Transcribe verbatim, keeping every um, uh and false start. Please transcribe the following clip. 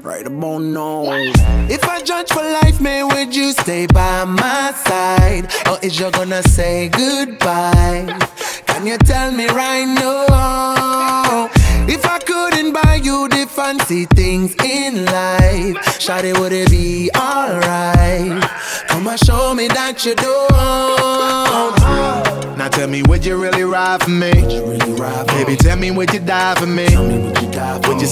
right about now. If I judge for life, man, would you stay by my side? Or is you gonna say goodbye? Can you tell me right now? If I couldn't buy you the fancy things in life, shawty, would it be alright? Come and show me that you don't. Now tell me, would you really ride for me? Would you really ride for Baby, me? tell me, would you die for me? Tell me, would you die for Would you me?